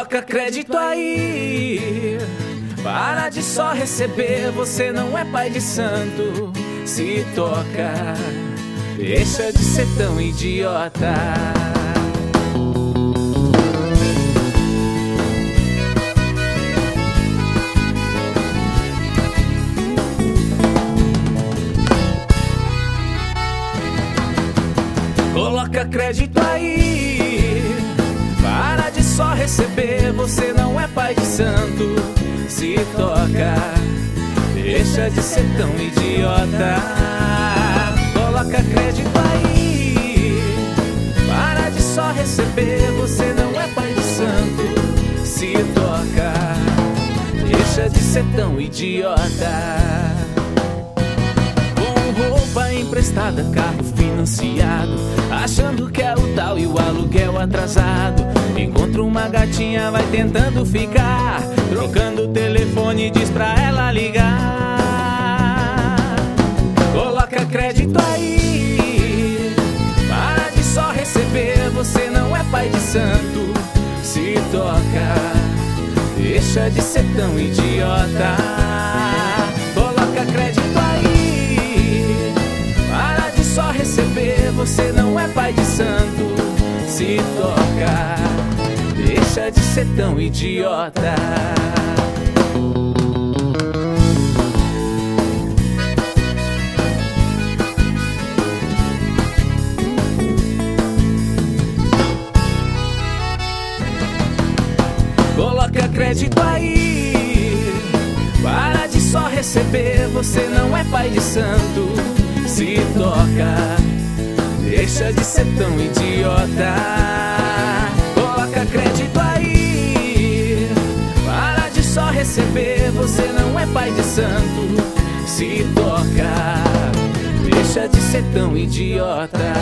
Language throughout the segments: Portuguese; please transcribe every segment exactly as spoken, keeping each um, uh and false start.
Coloca crédito aí. Para de só receber, você não é pai de santo. Se toca, deixa de ser tão idiota. Coloca crédito aí. Para de só receber, você não é pai de santo. Se toca, deixa de ser tão idiota. Coloca crédito aí. Para de só receber, você não é pai de santo. Se toca, deixa de ser tão idiota. Com roupa emprestada, carro financiado, achando que é o tal e o aluguel atrasado. Encontra uma gatinha, vai tentando ficar, trocando o telefone, diz pra ela ligar. Coloca crédito aí. Para de só receber, você não é pai de santo. Se toca, deixa de ser tão idiota. Coloca crédito aí. Para de só receber, você não é pai de santo. Se toca, deixa de ser tão idiota. Coloca crédito aí. Para de só receber, você não é pai de santo. Se toca, deixa de ser tão idiota. Coloca crédito aí. Para de só receber, você não é pai de santo. Se toca, deixa de ser tão idiota.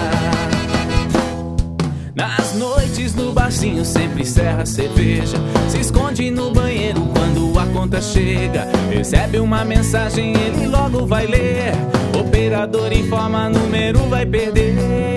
Nas noites no barzinho sempre serra cerveja, se esconde no banheiro quando a conta chega. Recebe uma mensagem, ele logo vai ler. Operador informa, número vai perder.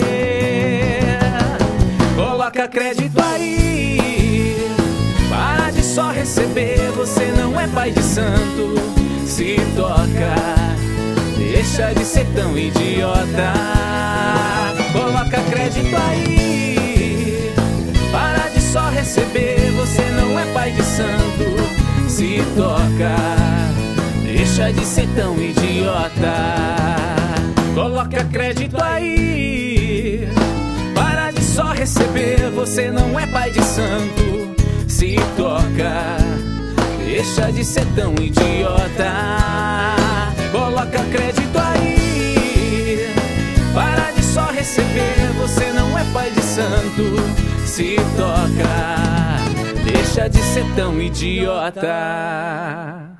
Coloca crédito aí. Para de só receber, você não é pai de santo. Se toca, deixa de ser tão idiota. Coloca crédito aí. Para de só receber, você não é pai de santo. Se toca, deixa de ser tão idiota. Coloca crédito aí. Para de só receber, você não é pai de santo. Se toca, deixa de ser tão idiota. Coloca crédito aí. Para de só receber, você não é pai de santo. Se toca, deixa de ser tão idiota.